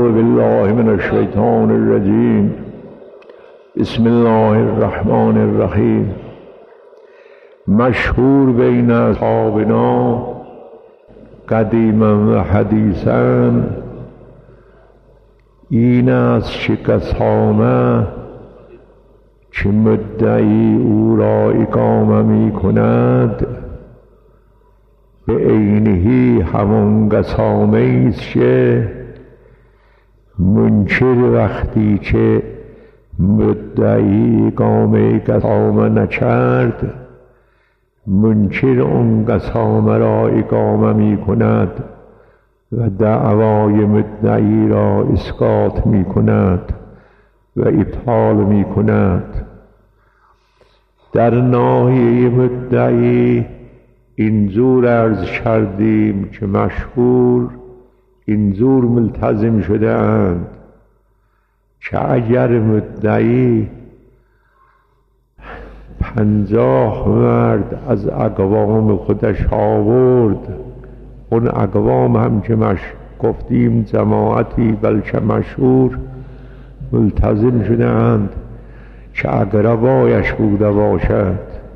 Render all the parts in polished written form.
بالله من الشیطان الرجیم. بسم الله الرحمن الرحیم. مشهور بین اصحابنا قدیما و حدیثا این است که کسامه چه مدعی او را اقامه می کند به عینه همان کسامه است که منکر وقتی که مدعی اقامه کسامه نکرد منکر اون کسامه را اقامه می کند و دعوای مدعی را اسقاط می کند و ابطال می کند. در ناحیه مدعی اینجور عرض کردیم که مشهور اینجور ملتزم شده اند که اگر مدعی 50 مرد از اقوام خودش آورد، اون اقوام هم که گفتیم جماعتی بلکه مشهور ملتزم شده اند که اقربایش بوده باشد،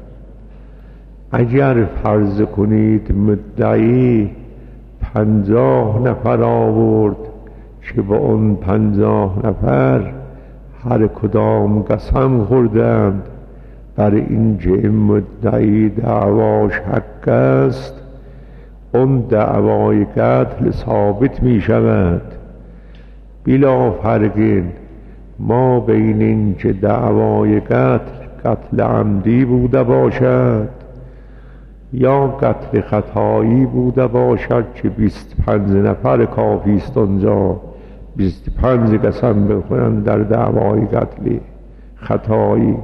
اگر فرض کنید مدعی 50 نفر آورد که با اون 50 نفر هر کدام قسم خوردند بر اینکه این مدعی دعواش حق است، اون دعوای قتل ثابت می شود بلا فرقین ما بین این که دعوای قتل عمدی بوده باشد یا قتل خطایی بوده باشد که 25 نفر کافی است اونجا 25 قسم بخورند در دعوای قتل خطایی.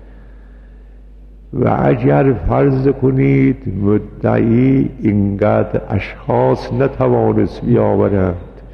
و اگر فرض کنید مدعی اینقدر اشخاص نتوانست بیاورد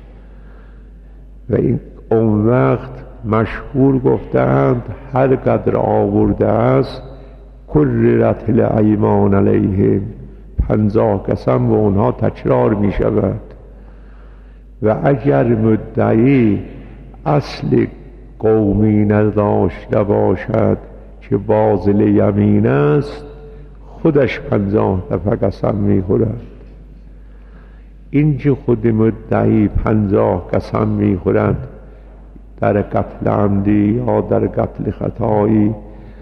و اون وقت مشهور گفتند هر قدر آورده است کررت الایمان علیهم 50 قسم و اونها تکرار می شود. و اگر مدعی اصل قومی نداشته باشد که باطل یمین است خودش 50 دفعه قسم می خورد. این که خود مدعی 50 قسم می خورد در قتل عمدی یا در قتل خطایی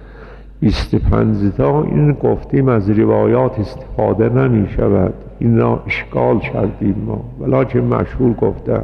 25 تا، این گفتیم از روایات استفاده نمی شود، این را اشکال کردیم ما، ولکن مشهور گفتند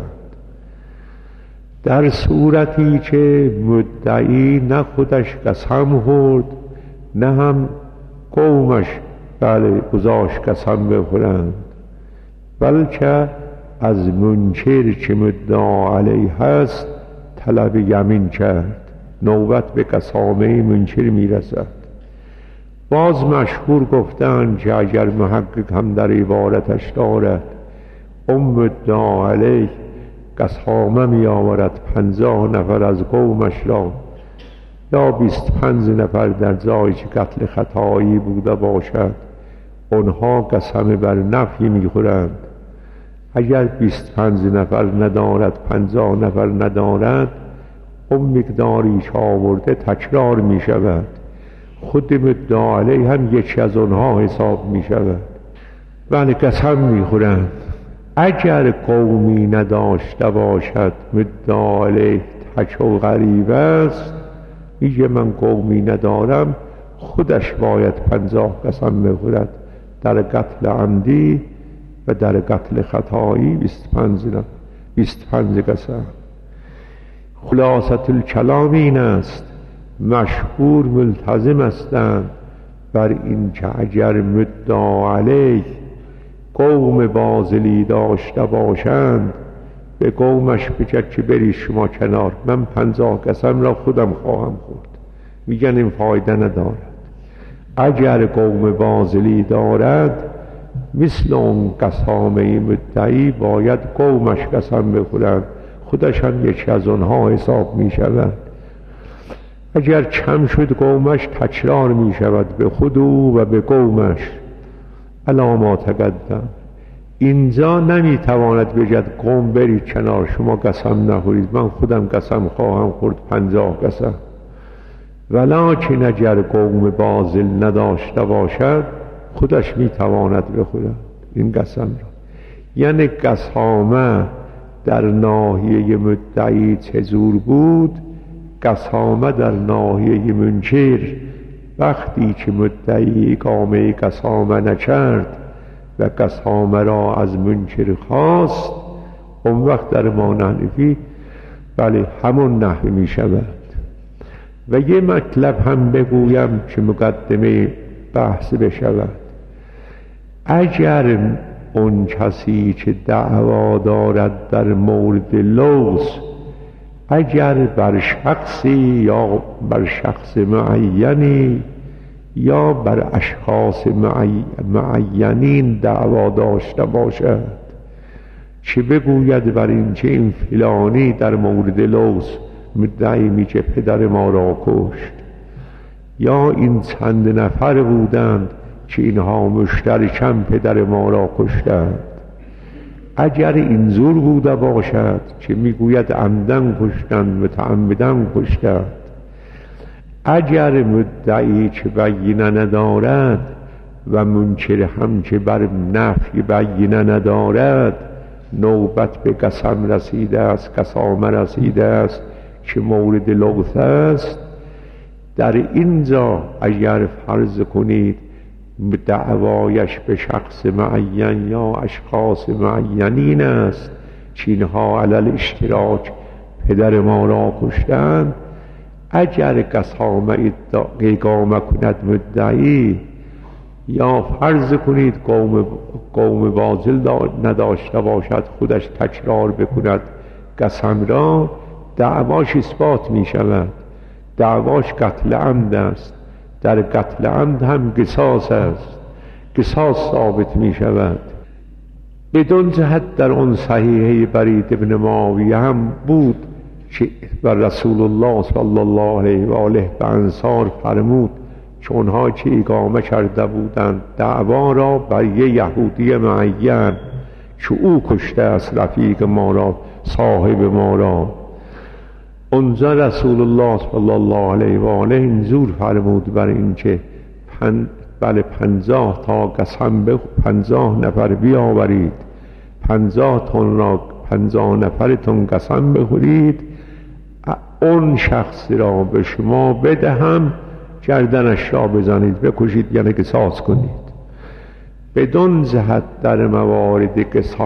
در صورتی که مدعی نه خودش قسم خورد نه هم قومش گذاشت قسم بخورند، بلکه از منکر که مدعا علیه هست طلب یمین کرد، نوبت به قسامه منکر میرسد. باز مشهور گفتند که اگر محقق هم در عبارتش دارد اون مدعا علیه قسامه می آورد 50 نفر از قومش را یا 25 نفر در جایی که قتل خطایی بوده باشد اونها قسم بر نفی می خورند. اگر 25 نفر ندارد 50 نفر ندارد اون مقداری که آورده تکرار می شود، خود مدعا علیه هم یکی از اونها حساب می شود، ولی قسم می خورند. اگر قومی نداشته باشد مدعا علیه تک و غریب است، میگه من قومی ندارم، خودش باید 50 قسم بخورد در قتل عمدی و در قتل خطایی 25 قسم. خلاصة الکلام این است مشهور ملتزم هستند بر این که اگر مدعا علیه قوم باطلی داشته باشند به قومش بگد که بری شما کنار، من 50 قسم را خودم خواهم خورد، میگن این فایده ندارد. اگر قوم باطلی دارد مثل اون قسامه مدعی باید قومش قسم بخورند، خودش هم یکی از اونها حساب می شود. اگر کم شد قومش تکرار می شود به خود او و به قومش. الا ما تقدم اینجا نمیتواند بگد قوم برید کنار، شما قسم نخورید، من خودم قسم خواهم خورد 50 قسم. ولکن اگر قوم باذل نداشته باشد خودش میتواند بخورد این قسم را. یعنی قسامه در ناحیه مدعی چجور بود، قسامه در ناحیه منکر وقتی که مدعی اقامه قسامه نکرد و قسامه را از منکر خواست، اون وقت در امام حنیفی بله همون نحو می شود. و یه مطلب هم بگویم که مقدمه بحث بشود. اگر اون کسی که دعوا دارد در مورد لوز، اگر بر شخصی یا بر شخص معینی یا بر اشخاص معینین دعوا داشته باشد، چه بگوید بر این که این فلانی در مورد لوز مدعی می که پدر ما را کشت، یا این چند نفر بودند که اینها مشترکاً پدر ما را کشتند. اگر اینجور بوده باشد که میگوید عمدن کشتند متعمدن کشتند، اگر مدعی که بینه ندارد و منکر هم که بر نفی بینه ندارد نوبت به قسم رسیده است، قسامه رسیده است که مورد لغت است، در اینجا اگر فرض کنید دعوایش به شخص معین یا اشخاص معینین است که اینها علل اشتراک پدر ما را کشتند، اگر قسامه اقامه کند مدعی، یا فرض کنید قوم باطل نداشته باشد خودش تکرار بکند قسم را، دعواش اثبات می شود، دعواش قتل عمد است، در قتل عمد هم قصاص است، قصاص ثابت می شود. بدون جهت در اون صحیحه برید ابن معاویه هم بود که بر رسول الله صلی الله علیه و آله به انصار فرمود که اونها که اقامه کرده بودند دعوا را بر یه یهودی معین که او کشته است رفیق ما را، صاحب ما را، اونجا رسول الله صلی الله علیه و آله اینجور فرمود بر این که بله 50 تا قسم 50 نفر بیاورید، 50 تن را 50 نفرتون قسم بخورید، اون شخص را به شما بدهم گردنش را بزنید بکشید، یعنی قصاص کنید. بدون جهت در موارد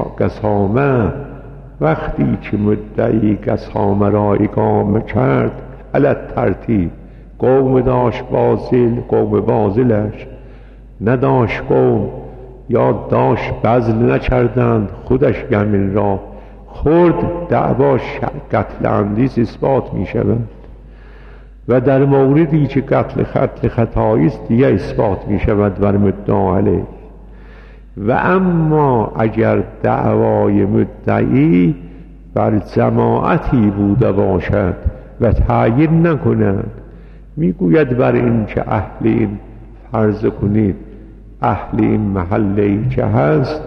قسامه وقتی که مدعی قسامه را اقامه کرد علی ترتیب، قوم داشت باذل، قوم باذلش نداشت قوم، یا داشت بذل نکردند خودش گمین را خورد، دعواش قتل عمدی اثبات می شود. و در موردی که قتل خطایی است دیگه اثبات می شود بر مدعا علیه. و اما اگر دعوای مدعی بر جماعتی بوده باشد و تعیین نکند، میگوید بر این که اهل این فرض کنید اهل این محله که هست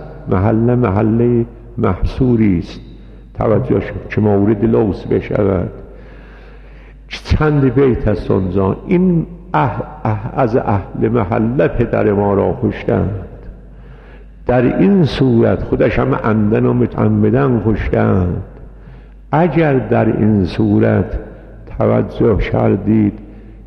محله محصوری است، توجه شد که مورد لوث بشود، چند بیت است اونجا، این از اهل محله پدر ما را کشتند، در این صورت خودش هم عمدن و متعمدن کشتند. اگر در این صورت توجه کردید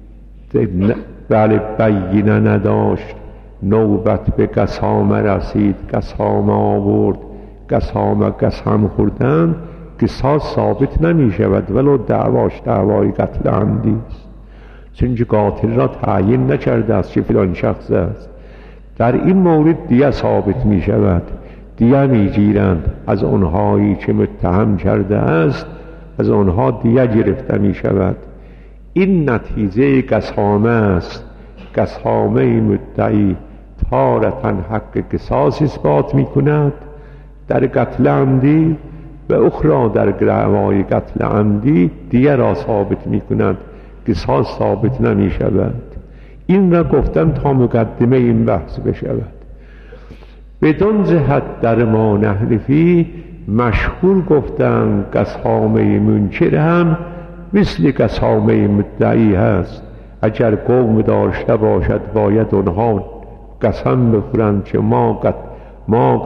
بله بینه نداشت، نوبت به قسامه رسید، قسامه آورد، قسم خوردن، قصاص ثابت نمی شود ولو دعواش دعوای قتل عمدی است، چون قاتل را تعیین نکرده است که فلان شخص است. در این مورد دیگه ثابت می شود، دیگه می گیرند از اونهایی که متهم کرده است، از اونها دیگه گرفته می شود. این نتیجه قسامه است. قسامه مدعی تارة حق قصاص اثبات می کند در قتل عمدی، و اخرى در دعوای قتل عمدی دیگر را ثابت می کند، قصاص ثابت نمی شود. این را گفتم تا مقدمه این بحث بشود. بدون جهت در ما نحنفی مشهور گفتن قسامه منکر هم مثل قسامه مدعی هست. اگر قوم داشته باشد باید اونها قسم بخورند که ما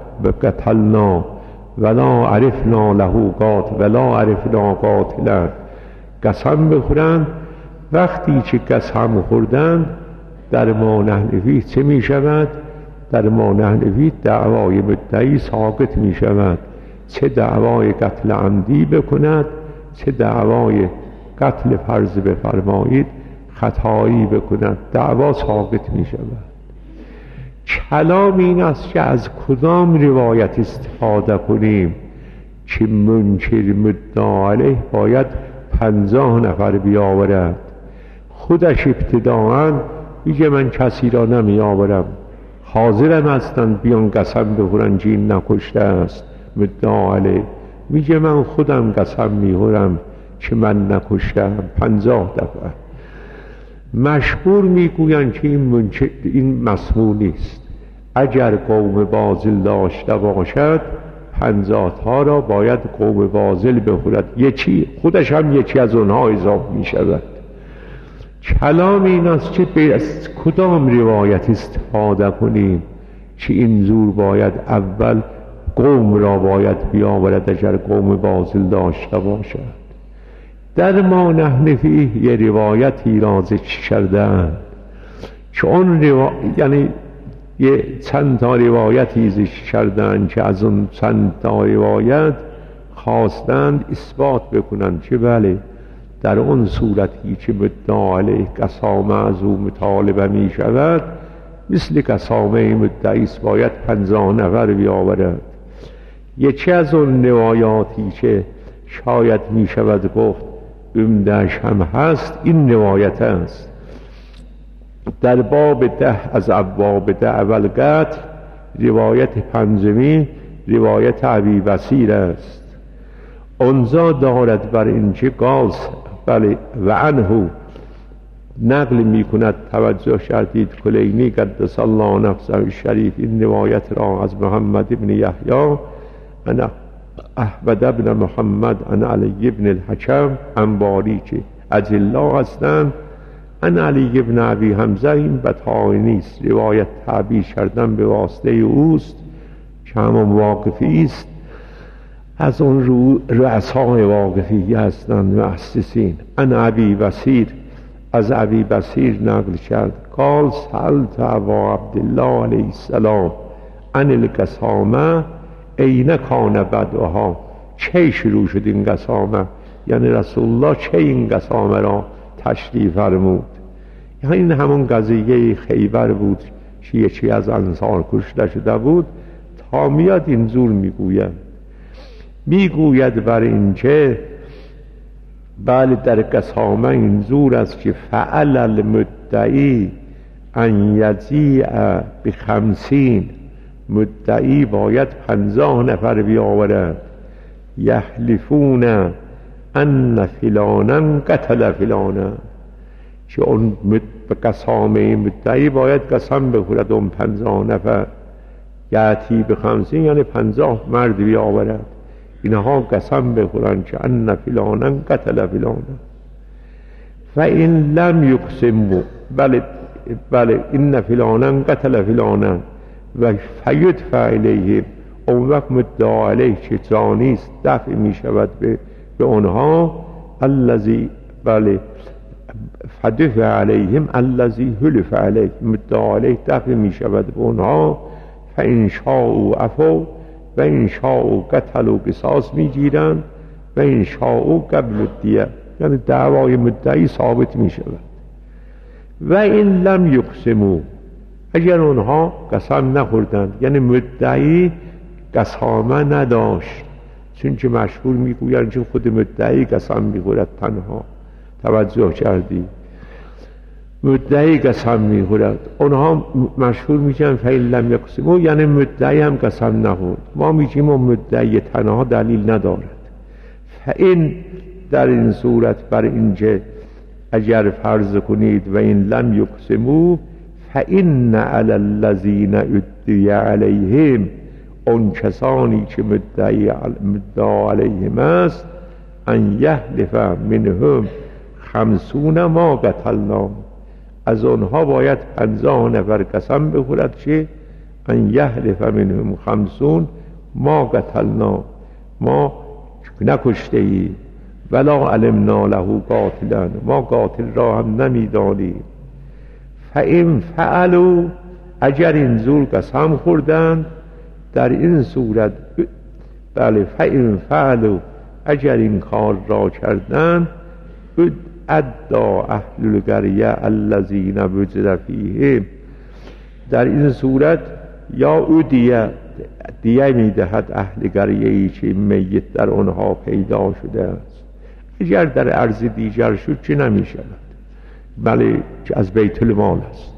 قتلنا ولا عرفنا له قاتل ولا عرفنا قاتلا، قسم بخورند. وقتی که قسم خوردند در ما نحنفی چه می شود؟ در ما نحنفی دعوای مدعی ساقط می شود، چه دعوای قتل عمدی بکند چه دعوای قتل فرض بفرمایید خطایی بکند، دعوا ساقط می شود. کلام این است که از کدام روایت استفاده کنیم که منکر مدعا علیه باید 50 نفر بیاورد. خودش ابتداعا میگه من کسی را نمی آورم، حاضرم هستن بیان قسم بخورن که این نکشته است مدعا علیه. میگه من خودم قسم میخورم که من نکشتم 50 دفعه. مشهور میگویند که این مسموع نیست. اگر قوم باطل داشته باشد 50 تا را باید قوم باطل بخورد، یکی خودش هم یکی از اونها اضافه می شود. کلام این است که از کدام روایت استفاده کنیم که این زور باید اول قوم را باید بیاورد اگر قوم باطل داشته باشد. در ما نحنفی یه روایتی را ذکر کردند که اون یعنی یه چند تا روایتی ذکر کردند که از اون چند تا روایت خواستند اثبات بکنند که بله در اون صورتی که مدعا علیه قسامه از او مطالبه می شود مثل قسامه مدعی باید 50 نفر بیاورد. یکی از اون روایاتی که شاید می شود گفت عمده‌اش هم هست این روایت است. در باب 10 از ابواب دعوی القتل روایت پنجمی روایت ابی بصیر است. اونجا دارد بر اینکه قاس بله و عنه نقل می کند، توجه شدید کلینی قدس الله نفسه الشریف این روایت را از محمد ابن یحیی انا احمد ابن محمد عن علی ابن الحکم انباری که اجلا هستند، عن علی ابن ابی حمزه این بطاعی نیست، روایت تعبیر کردن به واسطه اوست که همون واقفی است، از اون رؤسای واقفی هستند مؤسسین. عن ابی بصیر از ابی بصیر نقل کرد قال سألت ابا عبدالله علیه السلام عن القسامه این کان بدوها، چه شروع شد این قسامه، یعنی رسول الله چه این قسامه را تشریح فرمود. یعنی این همون قضیه خیبر بود که یکی از انصار کشته شده بود. تا میاد این زور میگوید بر اینکه بله در قسامه این زور است که فعل المدعی ان یجیع ب50، مدعی باید 50 نفر بیاورد، یحلفون ان فلانا قتل فلانا، که اون قسامه مدعی باید قسم بخورد اون 50 نفر، یأتی ب50 یعنی 50 مرد بیاورد، اینها قسم بخورن که ان فلانا قتل فلانا. و این لم یقسموا بله این فلانا قتل فلانا و فیدفع الیهم، اون وقت مدعا علیه که جانیست دفع می شود به اونها، الذی بله فدفع علیهم الذی حلف علیه، مدعا علیه دفع می شود به اونها. فان شاءوا عفوا و ان شاءوا قتلوا قصاص می گیرند و ان شاءوا قبل الدیه، یعنی دعوای مدعی ثابت می شود. و این لم یقسموا، اگر اونها قسم نخوردند یعنی مدعی قسامه نداشت، چون که مشهور میگویند که خود مدعی قسم میخورد تنها، توجه کردی مدعی قسم میخورد، اونها مشهور میگن فإن لم یقسموا یعنی مدعی هم قسم نخورد. ما میگیم اون مدعی تنها دلیل ندارد. فإن در این صورت بر اینجا اگر فرض کنید و این لم یقسموا فإن علی الذین ادعی علیهم، اون کسانی که مدعا علیهم است، ان یحلف منهم 50 ما قتلنا، از آنها باید 50 نفر قسم بخورد که ان یحلف منهم 50 ما قتلنا، ما نکشته ایم، ولا علمنا له قاتلا، ما قاتل را هم نمیدانیم. فإن فعلوا، اگر این زور قسم خوردند، در این صورت بله، فإن فعلوا، اگر این کار را کردند، ادا اهل القریه الذین وجد فیهم، در این صورت یا دیه میدهد اهل قریه‌ای که میت در آنها پیدا شده است. اگر در عرض دیگر شد چه نمی شود، بله از بیت المال است.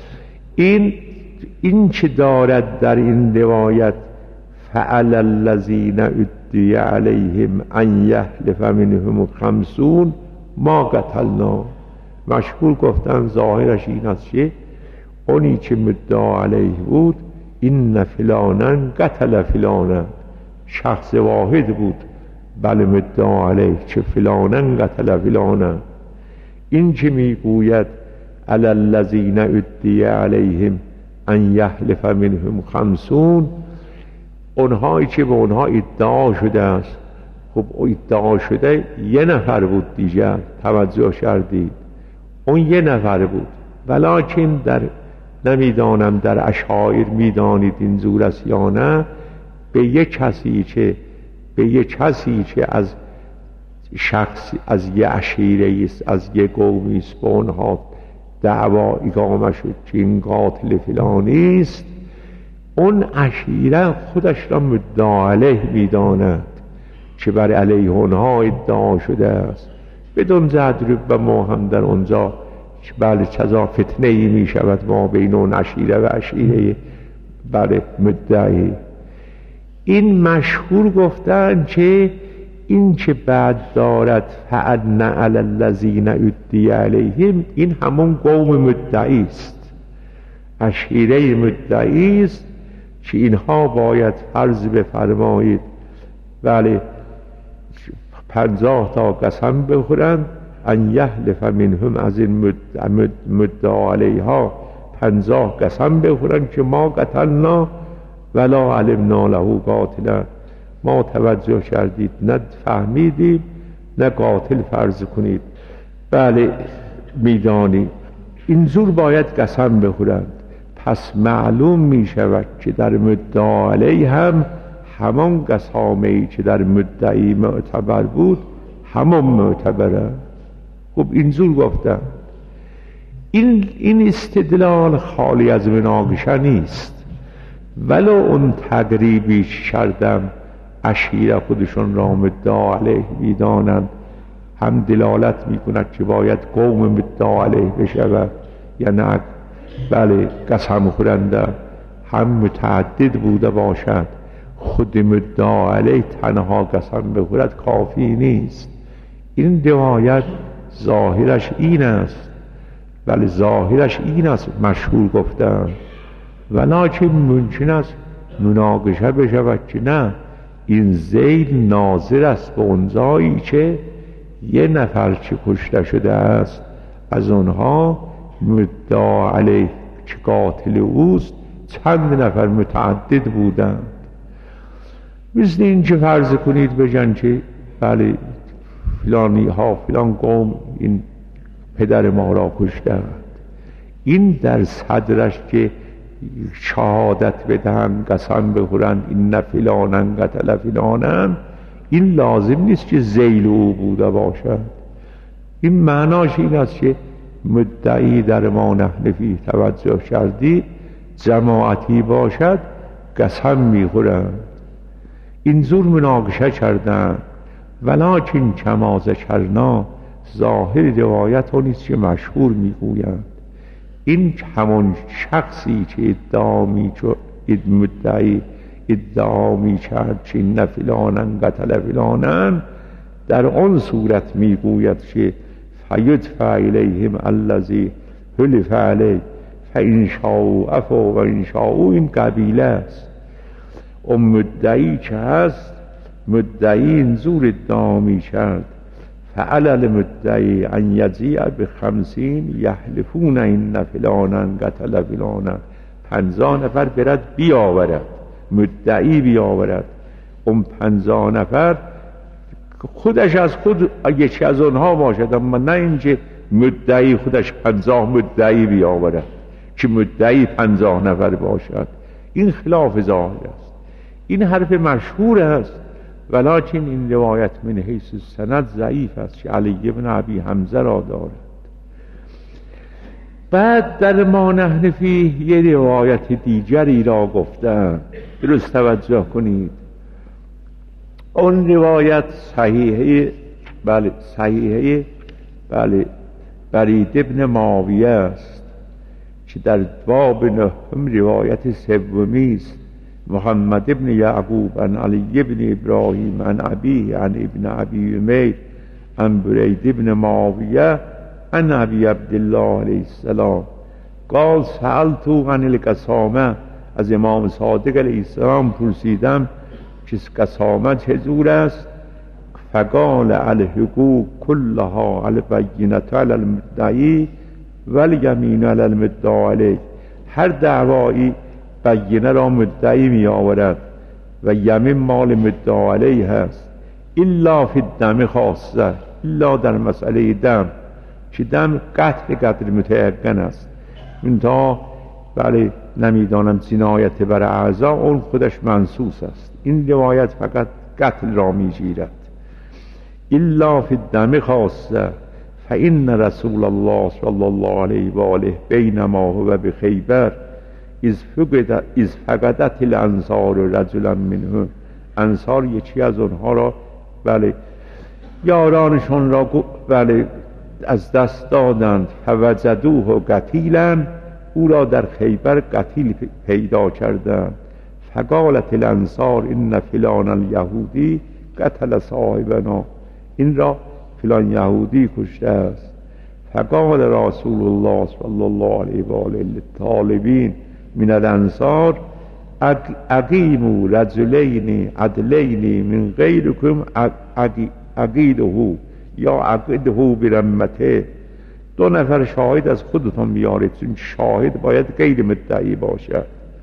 این چه دارد در این روایت فعل الذین ادعی علیهم ان یحلف منهم 50 ما قتلنا، مشهور گفتن ظاهرش این است که اونی که مدعا علیه بود، این فلانا قتل فلانا، شخص واحد بود بله مدعا علیه که فلانا قتل فلانا. این که میگوید علی الذین ادعی علیهم ان یحلف منهم 50، اونهایی که به اونها ادعا شده است، خب ادعا شده یه نفر بود دیگر، توجه کردید اون یه نفر بود، ولیکن در نمیدانم در اشاعیر میدانید این زور است یا نه، به یک کسی که از شخص از یه عشیره است، از یه قومی است، به اونها دعوا اقامه شد که این قاتل فلانی است، اون عشیره خودش را مدعا علیه میداند که بر علیه اونها ادعا شده است، بدون ضرب و ما هم در اونجا بله چذا فتنه ای می شود ما بین اون عشیره و عشیره بله مدعی. این مشهور گفتن که این که بعد دارد فعلن علی الذین ادعی علیهم، این همون قوم مدعی است، عشیره مدعی است که اینها باید فرض بفرمایید بله 50 تا قسم بخورند ان یحلف منهم، از این مدعا علیها 50 قسم بخورند که ما قتلنا ولا علمنا له قاتلا، ما توجه کردید نه فهمیدیم نه قاتل فرض کنید بله میدانید. این زور باید قسم بخورند. پس معلوم می شود که در مدعا علیه هم همان قسامه‌ای که در مدعی معتبر بود همان معتبره. خب این زور گفتم. این استدلال خالی از مناقشه نیست، ولو اون تقریبی کردم عشیره خودشون را مدعا علیه میدانند، هم دلالت میکند که باید قوم مدعا علیه بشود یا نه بله قسم خورنده هم متعدد بوده باشد، خود مدعا علیه تنها قسم بخورد کافی نیست. این روایت ظاهرش این است، بله ظاهرش این است مشهور گفتن، ولکن ممکن است مناقشه بشود که نه این ذیل ناظر است به اونجایی که یه نفر چه کشته شده است، از اونها مدعا علیه که قاتل اوست چند نفر متعدد بودند. مثل این که فرض کنید بگن که بله فلانی ها فلان قوم این پدر ما را کشتند، این در صدرش که شهادت بدهند قسم بخورند این فلانن قتل فلانن، این لازم نیست که ذیل او بوده باشد. این معناش این است که مدعی در ما نحن فیه توجه کردی جماعتی باشد قسم میخورند. این زور مناقشه کردند، ولکن کما ذکرنا ظاهر روایت ها نیست که مشهور میگویند. این همون شخصی که مدعی ادعا میکرد که نه فلانن قتل فلانن، در آن صورت میگوید که فیدفع الیهم الذی حلف علیه فإن شاءوا عفوا و ان شاءوا این قبیله است. اون مدعی که هست، مدعی این زور ادعا می کرد فعلى المدعی ان یجیء ب50 یحلفون ان فلانا قتل فلانا، 50 نفر برد بیاورد، مدعی بیاورد، اون 50 نفر خودش از خود یکی از اونها باشد، اما نه اینکه مدعی خودش 50 مدعی بیاورد که مدعی 50 نفر باشد. این خلاف ظاهر است. این حرف مشهور است، ولکن این روایت من حیث سند ضعیف است که علی بن ابی حمزه را دارد. بعد در ما نحن فیه یه روایت دیگری را گفتن، درست توجه کنید. اون روایت صحیحه، بله صحیحه، بله برید ابن معاویه است که در باب نهم روایت سومی است. محمد ابن یعقوب عن علی ابن ابراهیم عن ابیه عن ابن ابی امیر عن برید ابن معاویه عن ابی عبدالله علیه السلام قال سألتو عن القسامه، از امام صادق علیه السلام پرسیدم که قسامه چطور است؟ فقال الحقوق كلها البینة علی المدعی والیمین علی المدعی علیه، هر دعوایی بینه را مدعی می آورد و یمین مال مدعی علیه هست، الا فی الدم خاصه، الا در مسئله دم که دم قتل قدر متیقن است. منتها بله نمیدانم جنایت بر اعضا اون خودش منصوص است. این روایت فقط قتل را می گیرد. الا فی الدم خاصه فإن رسول الله صلی الله علیه و آله بینما هو بخیبر از فقدت الانصار رجلا منهم، انصار یکی از اونها را بله یارانشون را بله از دست دادند، فوجدوه قتیلا، او را در خیبر قتیل پیدا کردند. فقالت الانصار ان فلان الیهودی قتل صاحبنا، این را فلان یهودی کشته است. فقال رسول الله صلی الله علیه و آله للطالبین من الانصار اقیموا رجلین عدلین من غیرکم عقیده یا عقیده برمته، 2 نفر شاهد از خودتون بیارید، چون شاهد باید غیر مدعی باشد.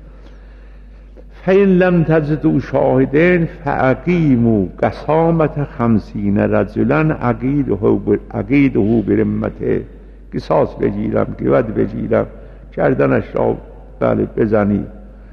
فإن لم تجدوا شاهدین فاقیموا قسامة 50 رجلا عقیده برمته، قصاص بگیرم، قود بگیرم، گردنش را بله بزنید.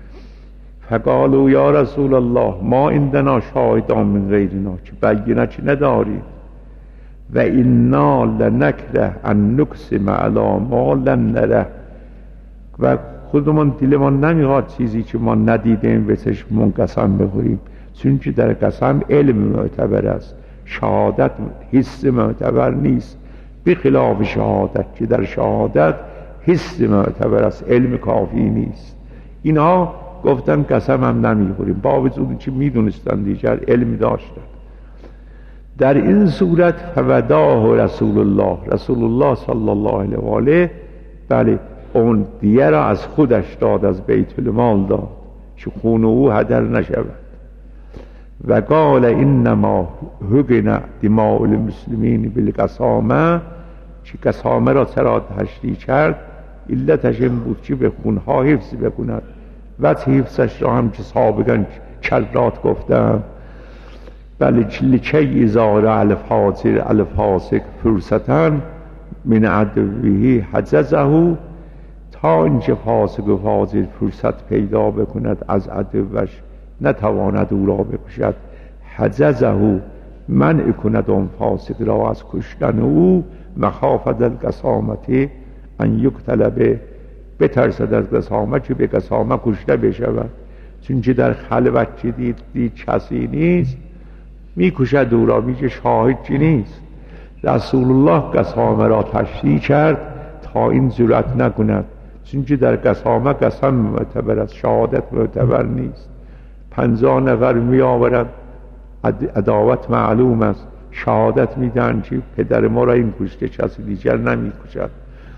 فقالوا یا رسول الله ما عندنا شاهدان من غیرنا، که بینه چه نداریم، و انا لنکره ان نقسم علی ما لم نره، و خودمون دلمان نمیخواد چیزی که ما ندیدیم به چشممون قسم بخوریم، چون که در قسم علم معتبر است، شهادت حس معتبر نیست، بخلاف شهادت که در شهادت حس معتبر است، علم کافی نیست. اینها گفتن قسم هم نمیخوریم، با وجودی که میدونستن دیگر علم داشتن. در این صورت فوداه رسول الله، رسول الله صلی الله علیه و آله بله اون دیه را از خودش داد، از بیت المال داد که خون او هدر نشود. و قال انما حقن دماء المسلمین بالقسامه، که قسامه را چرا تشریح کرد؟ علتش این بود که به خونها حفظ بکند، و حفظش را هم که سابقا کرات گفتم بله لکی ازار الفاسق فرصتن من عدوه حجزه، تا اینکه فاسق و فاجر فرصت پیدا بکند از عدوش نتواند او را بکشد، حجزه منع کند اون فاسق را از کشتن او، مخافت القسامت ان یقتل به، بترسد از قسامه که به قسامه کشته بشود، چون که در خلوت که دید کسی نیست میکشد او را، میگه شاهد چی نیست. رسول الله قسامه را تشریح کرد تا این جرأت نکند، چون که در قسامه قسم معتبر است، شهادت معتبر نیست. 50 نفر می آورد، عداوت معلوم است، شهادت میدن که پدر ما را این کشته، کسی دیگر نمی کشد.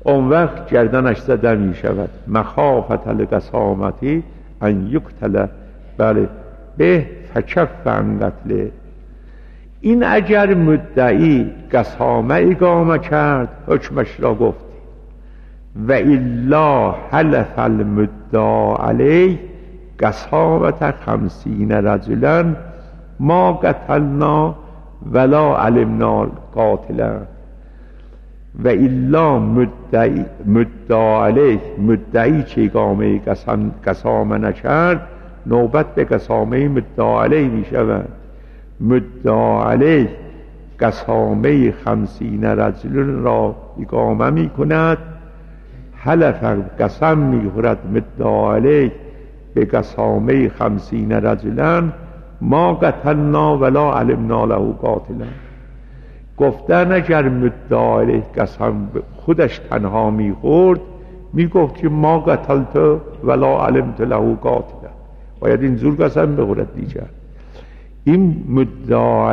اون وقت گردنش زده می شود. مخافت القسامتی ان یقتل، بله، به فکف عن قتله. این اگر مدعی قسامه اقامه کرد حکمش را گفت، و الا حلف المدعا علیه قسامت 50 رجلا ما قتلنا ولا علمنا قاتلا. و الا مدعا علیه، مدعی که اقامه قسامه نکرد نوبت به قسامه مدعا علیه می شود. مدعا علیه قسامه 50 رجل را اقامه می کند، حلف قسم می خورد مدعا علیه به قسامه 50 رجلا ما قتلنا ولا علمنا له قاتلا. گفتن اگر مدعا علیه قسم خودش تنها می خورد می گفت که ما قتلت ولا علمت له قاتلا، باید اینجور قسم بخورد دیگر. این مدعا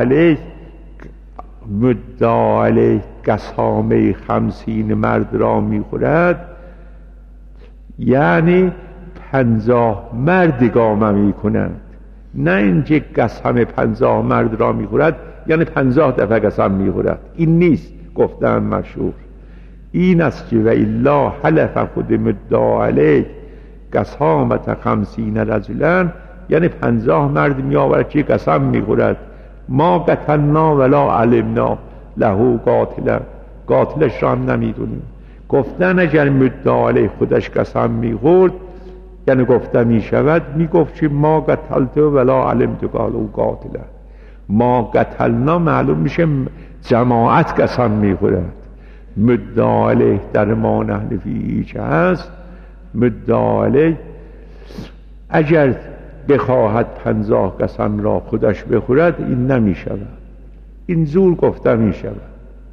علیه قسامه 50 مرد را می خورد، یعنی 50 مرد اقامه می کند، نه اینکه قسم 50 مرد را می خورد یعنی 50 دفعه قسم می خورد. این نیست گفتن مشهور. این است که و الا حلف خود مدعا علیه قسامت 50 رجلا، یعنی 50 مرد می آورد که قسم می خورد ما قتلنا ولا علمنا له قاتلا، قاتلش را هم نمیدونیم. گفتن اگر مدعا علیه خودش قسم می خورد یعنی گفته می شود می گفت که ما قتلت ولا علمت له قاتلا. ما قتلنا معلوم میشه جماعت قسم می خورد. مدعا علیه در ما نحن فیه که هست، مدعا علیه اگر بخواهد 50 قسم را خودش بخورد این نمی شود، این زور گفته می شود.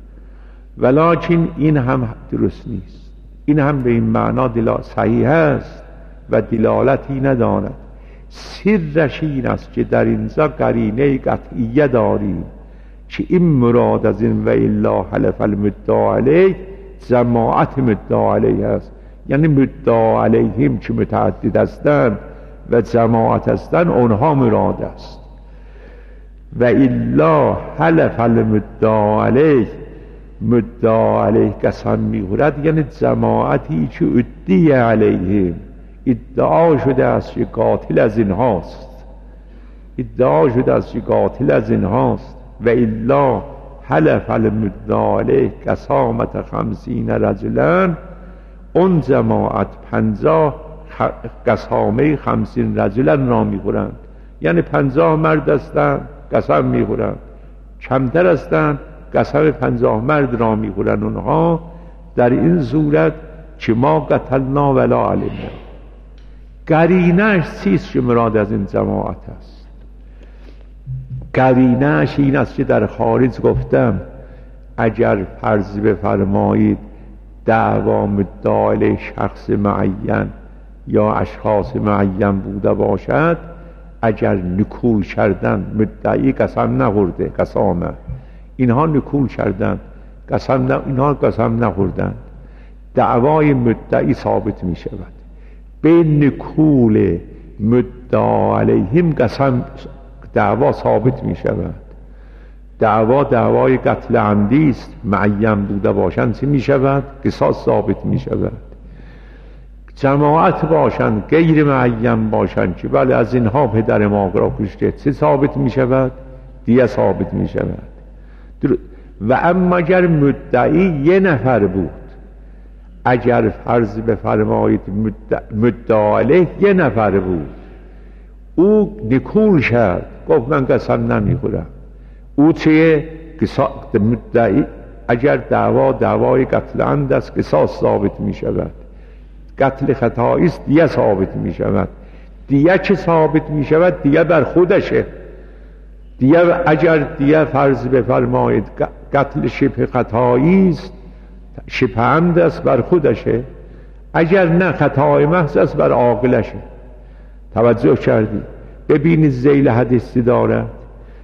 ولکن این هم درست نیست، این هم به این معنا صحیح است و دلالتی نداند. سرش این است که در اینجا قرینه قطعیه داریم که این مراد از این و الا حلف المدعا علیه جماعت مدعا علیه است، یعنی مدعا علیهم که متعدد هستند و جماعت هستند اونها مراد است. و الا حلف المدعا علیه، مدعا علیه قسم میخورد یعنی جماعتی که ادعی علیهم، ادعا شده است که قاتل از اینهاست، ادعا شده است که قاتل از اینهاست. و الا حلف المدعا علیه قسامت 50 رجلا، اون جماعت 50 قسامه 50 رجلا را میخورند، یعنی 50 مرد هستند قسم میخورند، کمتر هستند قسم 50 مرد را میخورند اونها. در این صورت که ما قتلنا ولا علمنا، قرینه‌اش چیست که مراد از این جماعت است؟ قرینه‌اش این است که در خارج گفتم اگر فرض بفرمایید دعوا مدعا علیه شخص معین یا اشخاص معین بوده باشد، اگر نکول کردن، مدعی قسم نخورده، قسامه اینها نکول کردن، اینها قسم نخوردن، دعوای مدعی ثابت می شود. به نکول مدعا علیهم قسم دعوا ثابت می شود. دعوای قتل عمدی است، معین بوده باشند چه می شود؟ قصاص ثابت می شود. جماعت باشند غیر معین باشند که بله از اینها پدر ما را کشته، چه ثابت می شود؟ دیه ثابت می شود. و اما اگر مدعی یه نفر بود، اگر فرض بفرمایید مدعا علیه یه نفر بود، او نکول کرد گفت من قسم نمیخورم، او چه مدعی اگر دعوای قتل عمد است قصاص ثابت می شود، قتل خطایی است دیه ثابت می شود. دیه چه ثابت می شود؟ دیه بر خودشه. دیه اگر دیه فرض بفرمایید قتل شبه خطایی است، شبه عمد است، بر خودشه. اگر نه خطای محض است بر عاقلشه. توجه کردی؟ ببینید ذیل حدیثی دارد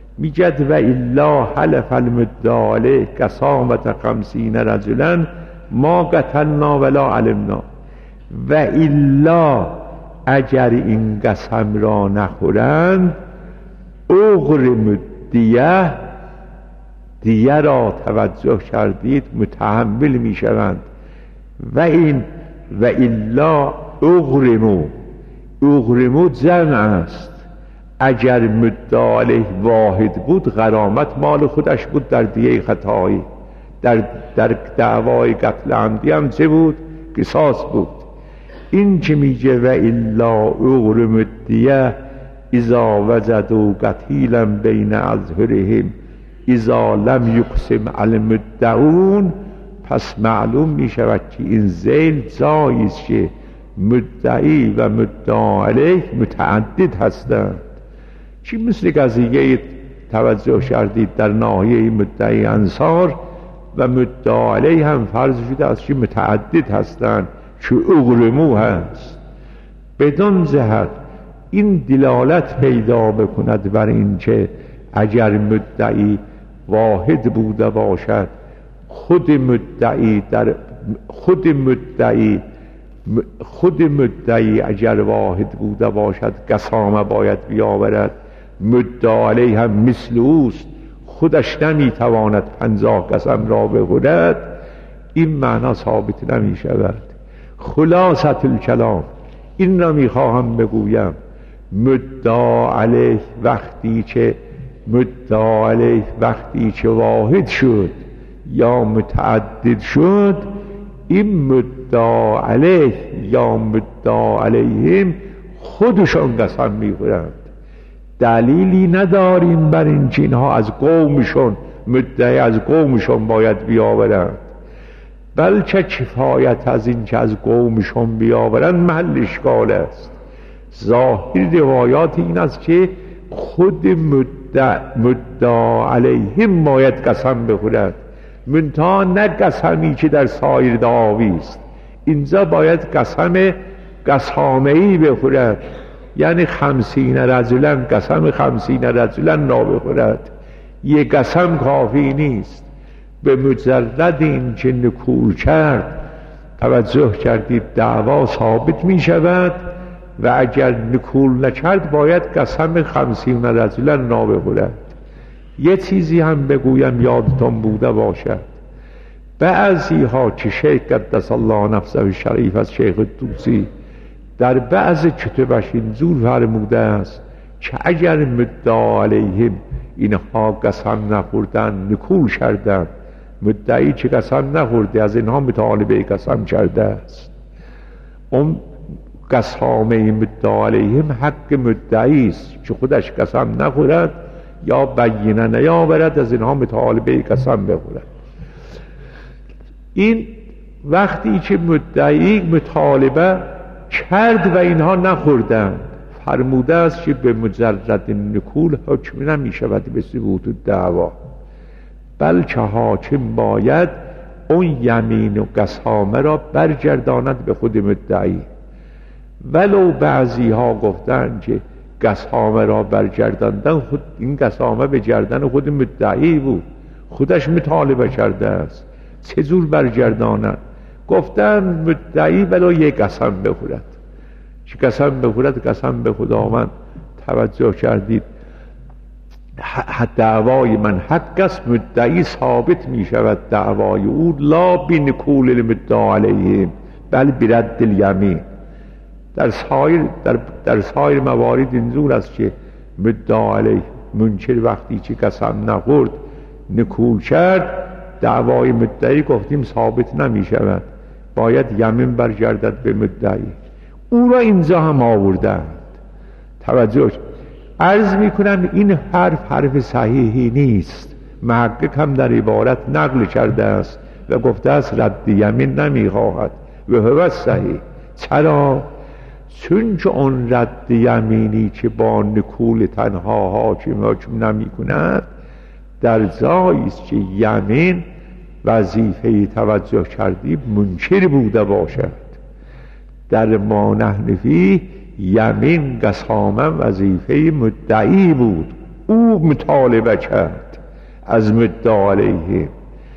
میگد و الا حلف المدعا علیه قسامت 50 رجلا ما قتلنا ولا علمنا و الا اگر این قسم را نخورند اغرم دیه را توجه کردید متحمل می شوند و الا اغرمو جمع است. اگر مدعا علیه واحد بود غرامت مال خودش بود در دیه خطایی، در دعوای قتل عمدی هم چه بود؟ قصاص بود. این که میگه و الا اغرم الدیه اذا وجدوا قتیلا بین اظهرهم اذا لم یقسم علی المدعون، پس معلوم می شود که این ذیل جایی است که مدعی و مدعا علیه متعدد هستند. چی مثل قضیه توجه کردید در ناحیه مدعی انصار و مدعا علیه هم فرض شده است که متعدد هستند که اغرمو هست. بدون جهت این دلالت پیدا بکند بر این که اگر مدعی واحد بوده باشد خود مدعی اگر واحد بوده باشد قسامه باید بیاورد، مدعا علیه هم مثل اوست خودش نمیتواند 50 قسم را بخورد، این معنا ثابت نمی شود. خلاصة الکلام این را میخواهم بگویم، مدعا علیه وقتی که واحد شد یا متعدد شد، این مدعا علیه یا مدعا علیهم خودشان قسم میخورند. دلیلی نداریم بر این که اینها از قومشون مدعی از قومشون باید بیاورند، بلکه کفایت از این که از قومشون بیاورند محل اشکال است. ظاهر روایات این است که خود مدعا علیهم باید قسم بخورد، منتها نه قسمی که در سایر دعاوی است. اینجا باید قسامه‌ای بخورد، یعنی 50 رجلا قسم 50 رجلا را بخورد. یک قسم کافی نیست. به مجرد این که نکول کرد توجه کردید دعوا ثابت می شود و اگر نکول نکرد باید قسم 50 رجلا را بخورد. یه چیزی هم بگویم یادتون بوده باشد، بعضی ها که شیخ قدس الله نفسه شریف از شیخ طوسی در بعض کتبش اینجور فرموده است که اگر مدعا علیهم اینها قسم نخوردن نکول کردن، مدعی که قسم نخورده از اینها مطالبه قسم کرده است، اون قسامه مدعا علیهم حق مدعی است که خودش قسم نخورد یا بینه نیاورد از اینها مطالبه قسم بخورد. این وقتی که مدعی مطالبه کرد و اینها نخوردند، فرموده است که به مجرد نکول حکم نمی شود به ثبوت الدعوا، بلکه حاکم باید اون یمین و قسامه را برگرداند به خود مدعی. ولو بعضی ها گفتند که قسامه را برگرداندن، خود این قسامه به گردن خود مدعی بود، خودش مطالبه کرده است، چجور برگرداند؟ گفتن مدعی ولو یک قسم بخورد، چه قسم بخورد؟ قسم به خداوند. توجه کردید دعوای من حق است، مدعی ثابت می شود دعوای او لا بنکول المدعا علیهم بل برد الیمین. در سایر موارد اینجور است که مدعا علیه منکر وقتی که قسم نخورد نکول کرد، دعوای مدعی گفتیم ثابت نمی شود، باید یمین برگردد به مدعی. او را اینجا هم آوردند. توجه عرض می کنم این حرف صحیحی نیست. محقق هم در عبارت نقل کرده است و گفته است رد یمین نمی خواهد و هو صحیح. چرا؟ چون که اون رد یمینی که با نکول تنها حاکم نمی کند در جایی است که یمین وظیفه توجه کردی منکر بوده باشد. در ما نحن فیه یمین قسامه وظیفه مدعی بود، او مطالبه کرد از مدعا علیه.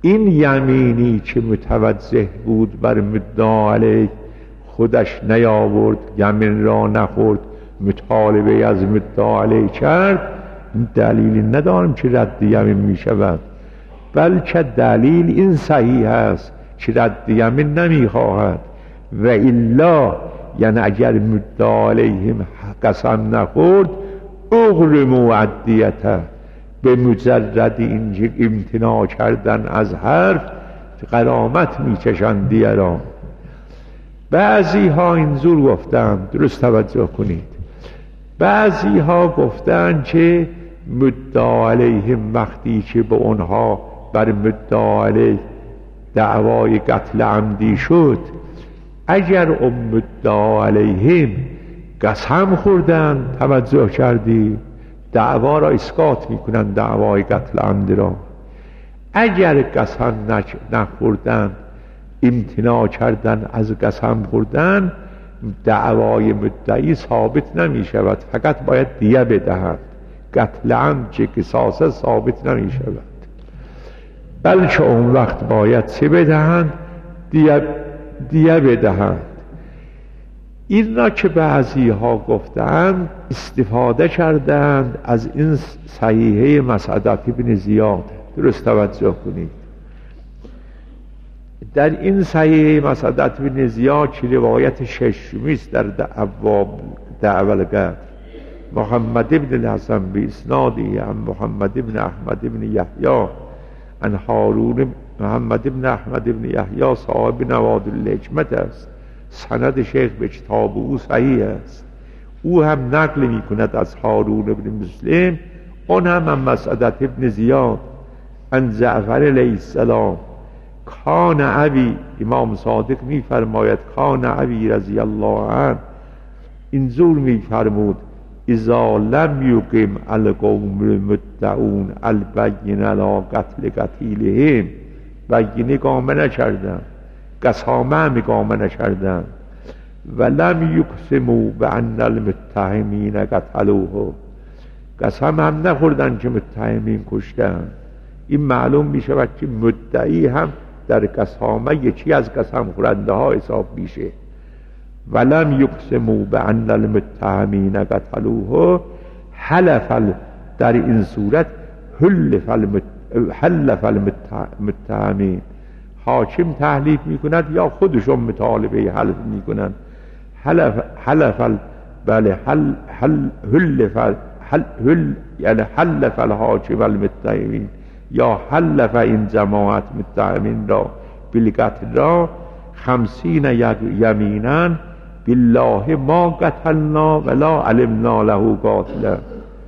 این یمینی که متوجه بود بر مدعا علیه خودش نیاورد، یمین را نخورد، مطالبه از مدعا علیه کرد، دلیلی ندارم که رد یمین می شود، بلکه دلیل این صحیح است که رد یمین نمی خواهد و الا، یعنی اگر مدعا علیهم قسم نخورد اغرموا عدیته، به مجرد اینکه امتناع کردن از حرف غرامت میکشند دیگران. بعضی ها اینجور گفتند، درست توجه کنید، بعضی ها گفتند که مدعا علیهم وقتی که به اونها بر مدعا علیه دعوای قتل عمدی شد، اگر مدعا علیهم قسم خوردن، توجه کردی، دعوا را اسقاط میکنن، دعوای قتل عمدی را. اگر قسم نخوردن، امتناع کردن از قسم خوردن، دعوای مدعی ثابت نمی شود، فقط باید دیه بدهند. قتل عمد چه قصاص ثابت نمی شود، بلکه اون وقت باید چه بدهند؟ دیه بدهند. این را که بعضی ها گفتند استفاده کردند از این صحیحه مسعدة بن زیاد. درست توجه کنید، در این صحیحه مسعدة بن زیاد که روایت ششمی است در ابواب دعوی القتل، محمد بن الحسن باسناده عن محمد بن احمد بن یحیی عن هارون، محمد بن احمد بن یحیی صاحب نواد الحکمت است، سند شیخ به کتاب او صحیح است. او هم نقل می کند از هارون بن مسلم، اون هم مسعدة بن زیاد عن جعفر علیه السلام. کان ابی، امام صادق می فرماید کان ابی رضی الله عنه اینجور می فرمود: اذا لم یقم القوم المدعون البینه علی قتل قتیلهم، بینه قامه نکردن، قسامه هم قامه نکردن، و لم یقسموا بان المتهمین قتلوه، قسم هم نخوردن که متهمین کشتن. این معلوم می شود که مدعی هم در قسامه یکی از قسم خورنده ها حساب میشه. ولم یقسموا بان المتهمین قتلوه، حلف در این صورت حلف المتهمین، حاکم تحلیف میکند یا خودشون مطالبه حلف میکنن. یعنی حلف الحاکم المتهمین، یا حلف این جماعت متهمین را بالقتل را 50 یمینا بالله ما قتلنا ولا علمنا له قاتلا،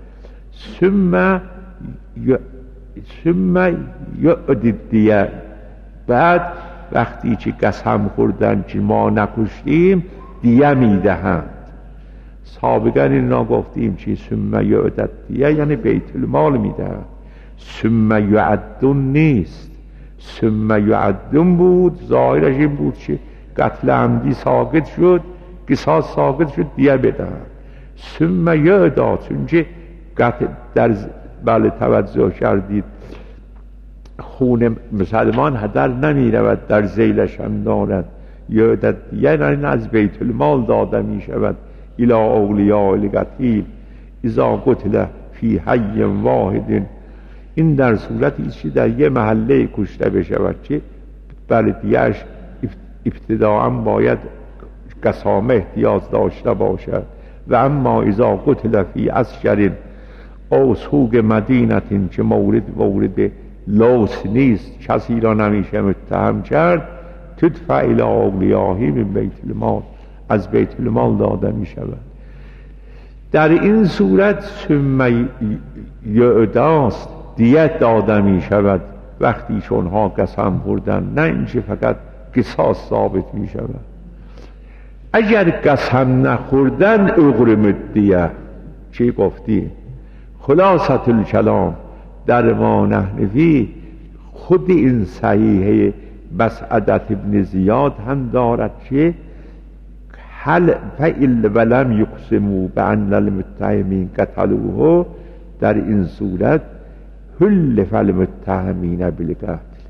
ثم یعد دیه، بعد وقتی که قسم خوردن که ما نکشتیم دیه میدهند. سابقا این را گفتیم که ثم یعد دیه یعنی بیت المال میدهند، ثم یعدون نیست. ثم یعدون بود، ظاهرش این بود که قتل عمدی ساقط شد، قصاص ساقط شد، دیه بدهند. ثم یعدا، چون که در بله توجه کردید خون مسلمان هدر نمی رود، در ذیلش هم دارد. یعدد یعنی از بیت المال داده می شود الی اولیاء القتیل اذا قتل فی حی واحد. این در صورتی که در یه محله کشته بشود که بلدیهش ابتداعا باید قسامه احتیاج داشته باشد، و اما اذا قتل فی اسجر او سوق مدینتین که مورد لوس نیست، کسی را نمیشه متهم کرد، تدفع الی اولیاهی من بیت المال، از بیت المال داده می شود. در این صورت ثم یعداست، دیت داده می شود وقتی شونها قسم خوردن، نه اینکه فقط قصاص ثابت می شود. اگر قسم نخوردن اغرم الدیه، چی گفتی؟ خلاصة الکلام در ما نحنفی خود این صحیحه مسعدة بن زیاد هم دارد که حل فعل ولم یقسموا بان المتهمین قتلوه، در این صورت حلف المتهمین بالقتل،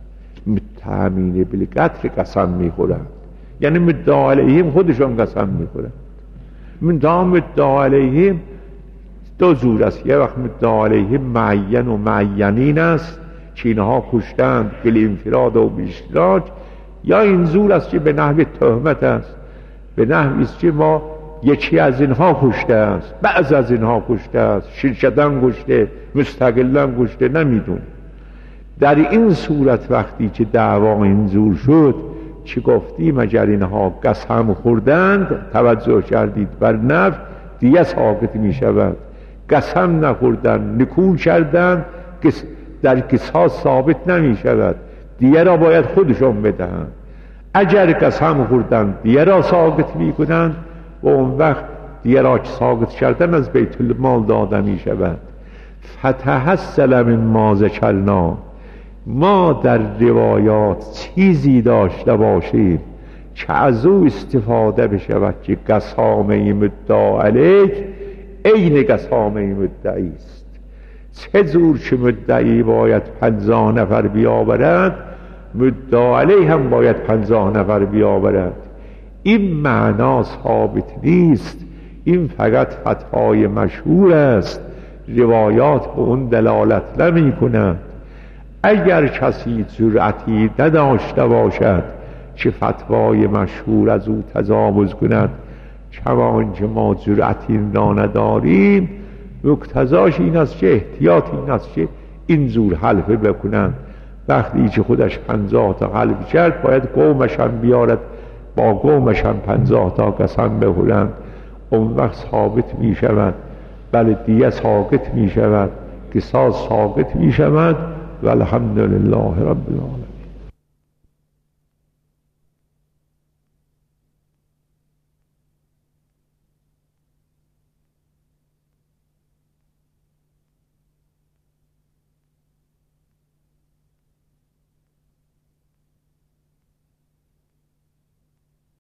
متهمین بالقتل قسم میخورند، یعنی مدعا علیهم خودشون قسم میخورند. مدعا علیهم دو جور است، یه وقت مدعا علیهم معین و معینین است که اینها کشتند بالانفراد و بالاشتراک، یا این زور است که به نحو تهمت است، به نحوی است که ما یکی از اینها کشته است، بعض از اینها کشته است، شرکتاً کشته، مستقلاً کشته، نمیدون. در این صورت وقتی که دعوا اینجور شد چه گفتیم؟ اگر اینها قسم خوردند، توجه کردید، بر نفع دیگه ثابت می شود. قسم نخوردند، نکول کردند، در قصاص ثابت نمی شود، دیگه را باید خودشون بدهند. اگر قسم خوردند دیگه را ثابت می کنند و اون وقت دیگه را که ثابت کردن از بیت المال داده می شود. فتحصل من ما ذکرنا، ما در روایات چیزی داشته باشیم که از او استفاده بشود که قسامه مدعا علیه عین قسامه مدعی است. چه جور که مدعی باید 50 نفر بیاورد، مدعا علیه هم باید 50 نفر بیاورد. این معنا ثابت نیست، این فقط فتوای مشهور است، روایات به اون دلالت نمی کنند. اگر کسی جرأتی نداشته باشد که فتوای مشهور از او تجاوز کند، کمان که ما جرأتی را نداریم، مقتضاش این است که احتیاط این است که این زور حلفه بکنند. وقتی که خودش 50 تا حلف کرد باید قومش هم بیارد، با قومش هم 50 تا قسم بخورند، اون وقت ثابت می شود، بله دیگه ثابت می شود، قصاص ثابت می شود. و الحمدلله رب العالمین.